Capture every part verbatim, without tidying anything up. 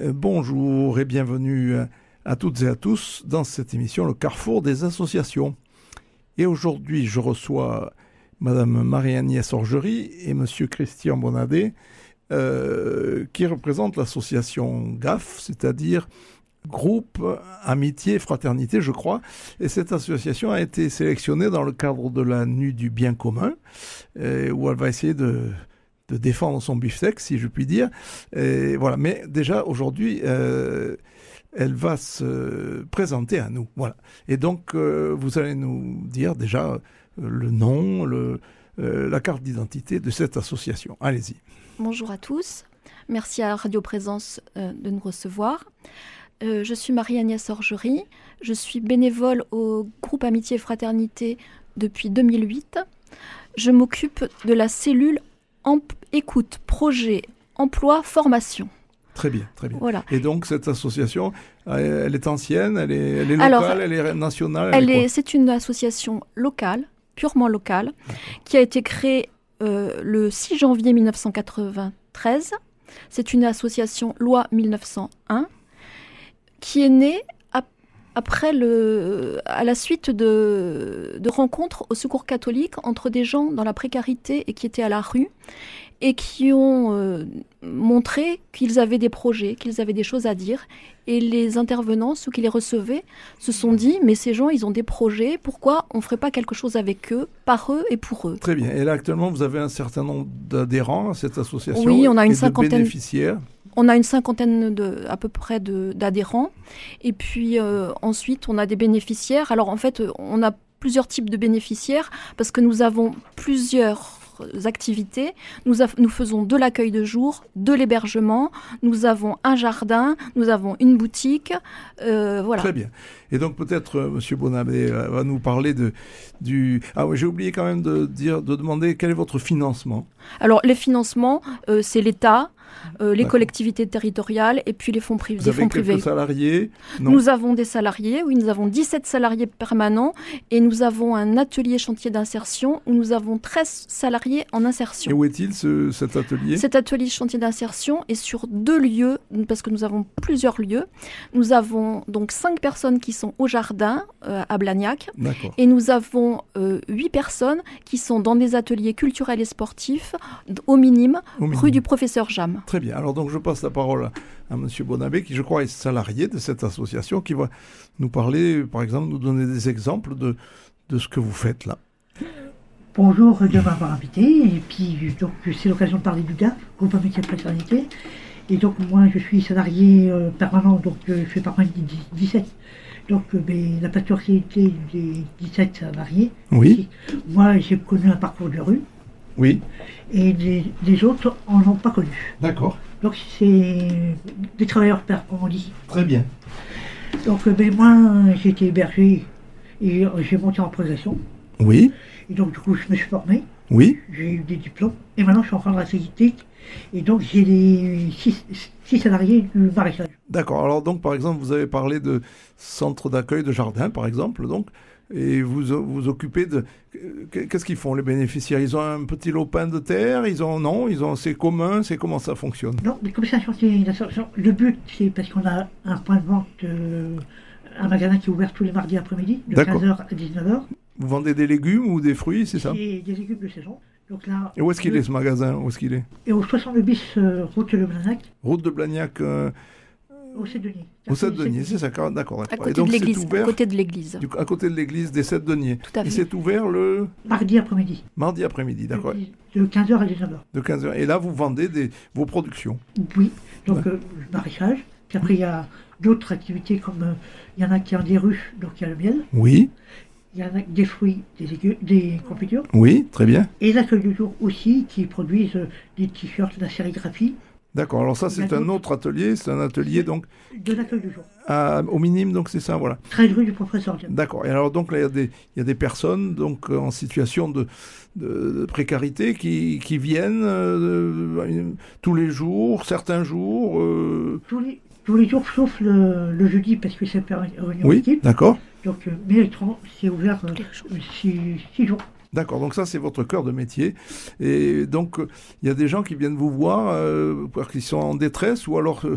Euh, bonjour et bienvenue à, à toutes et à tous dans cette émission Le Carrefour des associations. Et aujourd'hui, je reçois Madame Marie-Agnès Orgery et Monsieur Christian Bonadet euh, qui représentent l'association G A F, c'est-à-dire Groupe Amitié et Fraternité, je crois. Et cette association a été sélectionnée dans le cadre de la Nuit du Bien Commun, euh, où elle va essayer de... de défendre son beefsteak, si je puis dire. Et voilà. Mais déjà, aujourd'hui, euh, elle va se présenter à nous. Voilà. Et donc, euh, vous allez nous dire déjà euh, le nom, le, euh, la carte d'identité de cette association. Allez-y. Bonjour à tous. Merci à Radio Présence euh, de nous recevoir. Euh, je suis Marie-Agnès Orgery. Je suis bénévole au groupe Amitié et Fraternité depuis deux mille huit. Je m'occupe de la cellule Emp- écoute, projet, emploi, formation. Très bien, très bien. Voilà. Et donc, cette association, elle est ancienne, elle est, elle est locale, Alors, elle est nationale elle elle est est, C'est une association locale, purement locale, D'accord. qui a été créée euh, le six janvier mille neuf cent quatre-vingt-treize. C'est une association loi mille neuf cent un qui est née à, après le, à la suite de, de rencontres au Secours catholique entre des gens dans la précarité et qui étaient à la rue et qui ont euh, montré qu'ils avaient des projets, qu'ils avaient des choses à dire. Et les intervenants, ceux qui les recevaient, se sont dit « mais ces gens, ils ont des projets, pourquoi on ne ferait pas quelque chose avec eux, par eux et pour eux ?» Très bien. Et là, actuellement, vous avez un certain nombre d'adhérents à cette association. Oui, on a une et cinquantaine de bénéficiaires. On a une cinquantaine de, à peu près de, d'adhérents. Et puis euh, ensuite, on a des bénéficiaires. Alors en fait, on a plusieurs types de bénéficiaires parce que nous avons plusieurs activités. Nous, a, nous faisons de l'accueil de jour, de l'hébergement, nous avons un jardin, nous avons une boutique. Euh, voilà. Très bien. Et donc peut-être euh, M. Bonadet euh, va nous parler de, du... Ah oui, j'ai oublié quand même de, dire, de demander quel est votre financement. Alors les financements, euh, c'est l'État. Euh, les collectivités territoriales et puis les fonds, pri- Vous des avez fonds privés. Quelques salariés? Non. Nous avons des salariés, oui, nous avons dix-sept salariés permanents et nous avons un atelier chantier d'insertion où nous avons treize salariés en insertion. Et où est-il ce, cet atelier? Cet atelier chantier d'insertion est sur deux lieux, parce que nous avons plusieurs lieux. Nous avons donc cinq personnes qui sont au jardin euh, à Blagnac. D'accord. Et nous avons euh, huit personnes qui sont dans des ateliers culturels et sportifs au minime, au minime. rue du Professeur Jam. Très bien. Alors donc je passe la parole à, à M. Bonadet, qui je crois est salarié de cette association, qui va nous parler, par exemple, nous donner des exemples de, de ce que vous faites là. Bonjour de m'avoir invité, et puis donc c'est l'occasion de parler du G A F, Groupe Amitié et Fraternité. Et donc moi je suis salarié euh, permanent, donc euh, je fais partie des dix-sept. Donc euh, ben, la particularité des dix-sept salariés, oui. Moi j'ai connu un parcours de rue. Oui. Et les, les autres en ont pas connu. D'accord. Donc c'est des travailleurs pairs, comme on dit. Très bien. Donc ben, moi j'ai été hébergé et j'ai monté en progression. Oui. Et donc du coup je me suis formé. Oui. J'ai eu des diplômes et maintenant je suis en train de la sécurité. Et donc j'ai les six, six salariés du maraîchage. D'accord. Alors donc par exemple vous avez parlé de centre d'accueil de jardin par exemple donc. Et vous vous occupez de... Qu'est-ce qu'ils font, les bénéficiaires? Ils ont un petit lopin de terre? Ils ont... Non, ils ont... C'est commun? C'est comment ça fonctionne? Non, mais comme ça, le but, c'est parce qu'on a un point de vente, euh, un magasin qui est ouvert tous les mardis après-midi, de D'accord. quinze heures à dix-neuf heures. Vous vendez des légumes ou des fruits, c'est ça? Et des légumes de saison. Donc là, et où est-ce qu'il le... est, ce magasin? Où est-ce qu'il est? Et au soixante-deux bis, euh, route de Blagnac. Route de Blagnac... Euh... Au Sept-Deniers. Au Sept-Deniers, c'est ça, d'accord. À côté, donc, de l'église, ouvert, à côté de l'église. Du, à côté de l'église des Sept-Deniers. Tout à fait. Et c'est ouvert le... Mardi après-midi. Mardi après-midi, d'accord. De quinze heures à dix-neuf heures. De quinze heures. Et là, vous vendez des, vos productions? Oui, donc ouais. euh, le maraîchage. Puis après, il y a d'autres activités comme... Il euh, y en a qui ont des ruches, donc il y a le miel. Oui. Il y en a des fruits, des légumes, des confitures. Oui, très bien. Et l'accueil du jour aussi, qui produisent euh, des t-shirts, de la sérigraphie. D'accord, alors ça c'est un autre atelier, c'est un atelier donc... De l'accueil du jour. À, au minime, donc c'est ça, voilà. treize rue du Professeur Jam. D'accord, et alors donc là il y a des, il y a des personnes donc en situation de, de, de précarité qui, qui viennent euh, tous les jours, certains jours... Euh... Tous, les, tous les jours sauf le, le jeudi parce que c'est réunion oui, d'équipe. D'accord. Donc, euh, mais autrement, c'est ouvert euh, six jours. D'accord, donc ça c'est votre cœur de métier. Et donc il y a des gens qui viennent vous voir euh, parce qu'ils sont en détresse ou alors euh,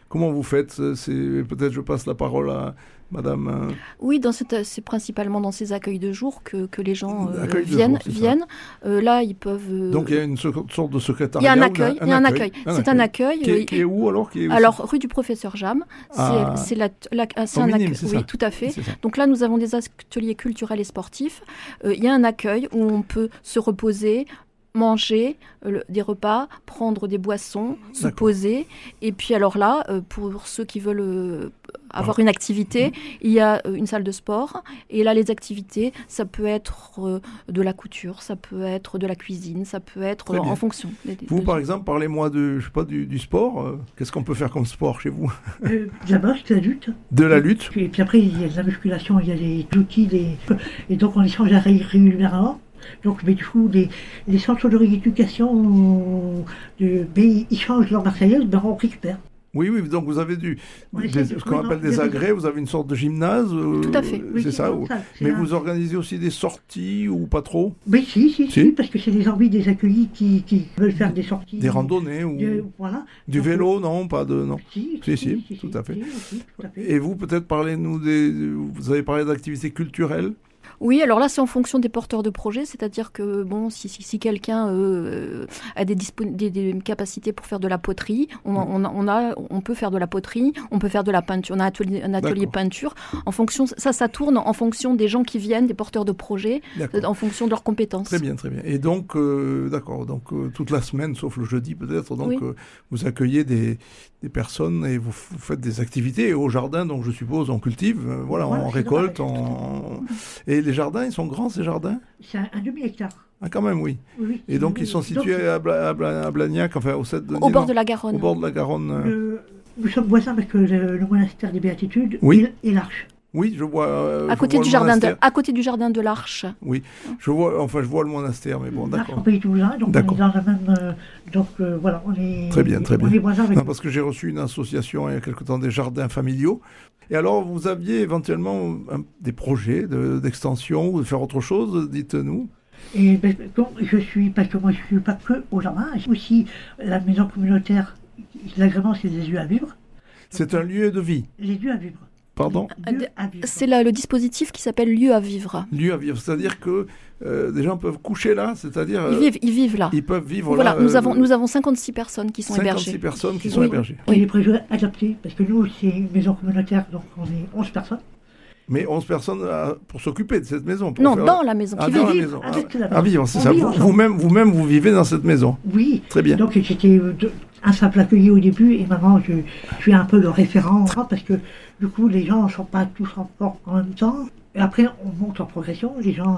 comment vous faites? C'est, peut-être je passe la parole à Madame... Euh... Oui, dans cette, c'est principalement dans ces accueils de jour que, que les gens euh, jour, viennent. viennent. Euh, là, ils peuvent... Euh... Donc il y a une sorte de secrétariat. Il y a un accueil. Il y a un accueil. Un c'est accueil. un accueil. Qui est, qui est où alors qui est Alors, rue du Professeur Jam. Ah. C'est, c'est, la, la, c'est un accueil. Oui, tout à fait. Donc là, nous avons des ateliers culturels et sportifs. Euh, il y a un accueil où on peut se reposer, manger euh, des repas, prendre des boissons, se D'accord. poser. Et puis alors là, euh, pour ceux qui veulent euh, avoir ah. une activité, mmh. il y a euh, une salle de sport. Et là, les activités, ça peut être euh, de la couture, ça peut être de la cuisine, ça peut être euh, en fonction. Des, des, vous, de... par exemple, parlez-moi de, je sais pas, du, du sport. Euh, qu'est-ce qu'on peut faire comme sport chez vous? euh, De la boxe, de la lutte. De la lutte. Et puis après, il y a de la musculation, il y a les outils, les... et donc on échange régulièrement. Donc, mais du coup, les, les centres de rééducation, de, mais ils changent leur matériel, ben on récupère. Oui, oui, donc vous avez du, des, ce qu'on oui, appelle non, des agrès, vous avez une sorte de gymnase. Euh, Tout à fait. C'est oui, ça. Ou... ça mais un... vous organisez aussi des sorties ou pas trop? Oui, si, si, si, si, parce que c'est des envies des accueillis qui, qui veulent faire des sorties. Des randonnées ou de, voilà. Du donc, vélo, non, pas de non. Si, si, si, si, si tout, si, à fait. Si, si, tout à fait. Et vous, peut-être parlez-nous des, vous avez parlé d'activités culturelles. Oui, alors là, c'est en fonction des porteurs de projets, c'est-à-dire que bon, si, si, si quelqu'un euh, a des, dispon- des, des capacités pour faire de la poterie, on, on, on, a, on peut faire de la poterie, on peut faire de la peinture, on a atelier, un atelier D'accord. peinture. En fonction, ça, ça tourne en fonction des gens qui viennent, des porteurs de projets, euh, en fonction de leurs compétences. Très bien, très bien. Et donc, euh, d'accord, donc euh, toute la semaine, sauf le jeudi peut-être, donc oui. euh, vous accueillez des, des personnes et vous, vous faites des activités. Et au jardin, donc je suppose, on cultive, euh, voilà, voilà, on récolte, on... et les jardins, ils sont grands, ces jardins? C'est un, un demi-hectare. Ah, quand même, oui. oui et donc, ils sont situés donc, à, Bla, à, Bla, à Blagnac, enfin, au, sept de au bord de la Garonne. Au bord de la Garonne. Le, nous sommes voisins avec le, le monastère des Béatitudes oui. et, et l'Arche. Oui, je vois. Euh, à, côté je vois du jardin de, à côté du jardin de l'Arche. Oui, je vois. Enfin, je vois le monastère, mais bon, d'accord. En Pays Toulousain, donc d'accord. on est dans le même. Euh, donc euh, voilà, on est. Très bien, très bien. On est voisins avec. Non, parce que j'ai reçu une association il y a quelque temps des jardins familiaux. Et alors, vous aviez éventuellement un, des projets de, d'extension ou de faire autre chose, dites-nous. Et ben, donc, je suis, parce que moi je ne suis pas que au jardin, j'ai aussi la maison communautaire, l'agrément c'est des lieux à vivre. C'est un lieu de vie. Les lieux à vivre. Pardon ? C'est là le dispositif qui s'appelle lieu à vivre. Lieu à vivre, c'est-à-dire que euh, des gens peuvent coucher là, c'est-à-dire... Euh, ils, vivent, ils vivent là. Ils peuvent vivre voilà, là. Voilà, nous, euh, avons, nous avons cinquante-six personnes qui sont cinquante-six hébergées. cinquante-six personnes qui oui, sont hébergées. Et oui. Les préjugés adaptés, parce que nous, c'est une maison communautaire, donc on est onze personnes. Mais onze personnes à, pour s'occuper de cette maison. Pour non, faire... dans la maison. Ah, qui dans vit. la maison. Ah, ah, à vivre, c'est on ça. Vous, vous-même, vous-même, vous vivez dans cette maison. Oui. Très bien. Donc j'étais un simple accueilli au début, et maintenant je, je suis un peu le référent, parce que du coup, les gens ne sont pas tous en forme en même temps. Et après, on monte en progression, les gens...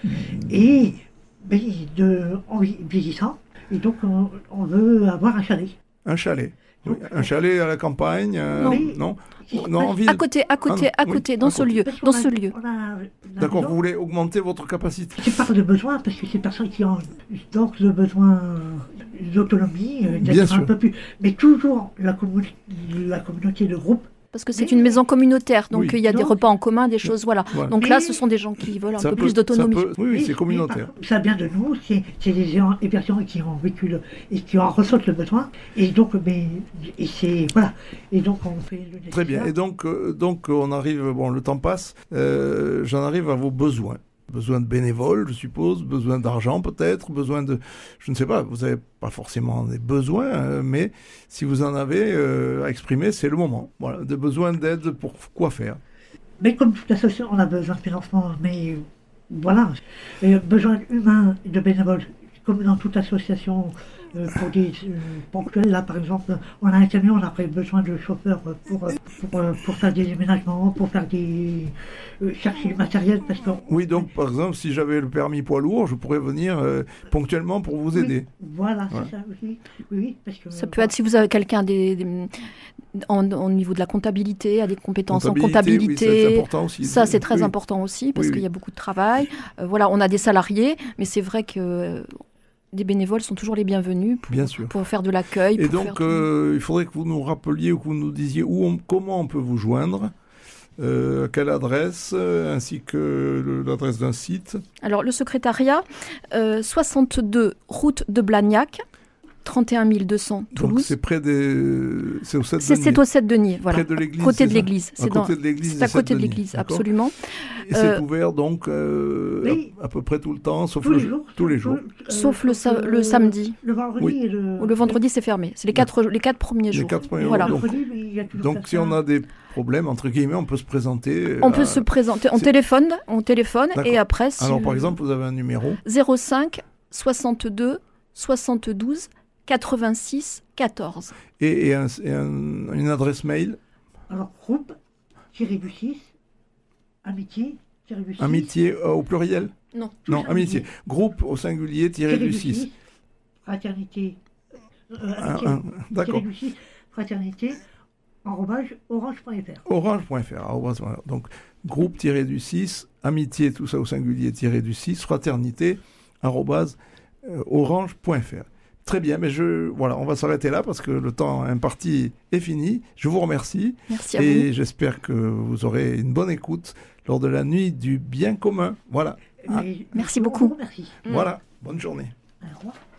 Et ben, de, en vieillissant, et donc on, on veut avoir un chalet. Un chalet. Oui. Un chalet à la campagne, euh, non, non, non en ville. À côté, à côté, ah, à côté, oui, dans à ce côté. lieu, dans a, ce lieu. D'accord, vous voulez augmenter votre capacité. C'est pas de besoin, parce que c'est personnes qui ont donc le besoin d'autonomie, d'être Bien un sûr. peu plus... Mais toujours la, commun... la communauté de groupe. Parce que c'est oui. une maison communautaire, donc il oui. y a donc, des repas en commun, des choses, voilà. voilà. Donc mais là, ce sont des gens qui veulent un peu peut, plus d'autonomie. Peut, oui, oui, c'est communautaire. Par, ça vient de nous, c'est, c'est des gens, des personnes qui ont vécu le, et qui en ressentent le besoin. Et donc, mais, et c'est, voilà. Et donc, on fait le nécessaire. Très bien. Et donc, euh, donc on arrive, bon, le temps passe, euh, j'en arrive à vos besoins. Besoin de bénévoles, je suppose, besoin d'argent peut-être, besoin de... Je ne sais pas, vous n'avez pas forcément des besoins, euh, mais si vous en avez euh, à exprimer, c'est le moment. Voilà, de besoin d'aide pour quoi faire. Mais comme toute association, on a besoin de financement, mais voilà. Et besoin humain de bénévoles, comme dans toute association, euh, pour des euh, ponctuels. Là, par exemple, on a un camion, on a besoin de chauffeurs pour, pour, pour, pour faire des déménagements, pour faire des... Euh, chercher du matériel. Parce que... Oui, donc, par exemple, si j'avais le permis poids lourd, je pourrais venir euh, ponctuellement pour vous aider. Oui, voilà, voilà, c'est ça, oui. oui parce que, ça peut euh, être si vous avez quelqu'un des, des, en, en niveau de la comptabilité, a des compétences comptabilité, en comptabilité. Oui, c'est important aussi. Ça, c'est très oui. important aussi, parce oui, qu'il oui. y a beaucoup de travail. Euh, voilà, on a des salariés, mais c'est vrai que... Euh, des bénévoles sont toujours les bienvenus pour, Bien sûr. pour faire de l'accueil. Et donc, euh, il faudrait que vous nous rappeliez ou que vous nous disiez où on, comment on peut vous joindre, euh, quelle adresse, euh, ainsi que le, l'adresse d'un site. Alors, le secrétariat, euh, soixante-deux route de Blagnac. trente et un mille deux cents Donc Toulouse. c'est près des... C'est au sept C'est Denis. c'est au sept Denis, voilà. Près de l'église. Côté c'est de ça l'église. À C'est dans- côté de l'église. c'est des à côté de Sept-Denis, l'église, d'accord. absolument. Et Euh, c'est ouvert donc euh, Oui. à, à peu près tout le temps, sauf Tous le les jours. tous les jours. euh, Sauf le, sa- euh, le samedi. Le vendredi Oui. et le... Ou le vendredi, c'est fermé. C'est les quatre, les quatre premiers Les jours. quatre premiers Voilà. jours. Donc, Mercredi, mais il y a toujours donc quelqu'un. si on a des problèmes, entre guillemets, on peut se présenter. On à- peut se présenter. On c'est- téléphone, on téléphone D'accord. et après, si Alors par exemple, vous avez un numéro. zéro cinq soixante-deux soixante-douze quatre-vingt-six quatorze. Et, et un- et un- une adresse mail. Alors, groupe, tiré du six, amitié, tiré du six. Amitié euh, au pluriel. Non. tout Non, ça, amitié. Groupe au singulier tiré tiré du six. Fraternité, euh, Un- amitié, un- tiré D'accord. du six, fraternité, arobase orange point f r. Orange point f r. arobase, voilà. Donc groupe tiré du six, amitié, tout ça au singulier tiré du six, fraternité, arobase, euh, orange point f r. Très bien, mais je, voilà, on va s'arrêter là parce que le temps imparti est fini. Je vous remercie Merci à et vous. j'espère que vous aurez une bonne écoute lors de la nuit du bien commun. Voilà, Ah, Mais- merci je vous beaucoup. remercie. Mm. voilà. Bonne journée. Au revoir.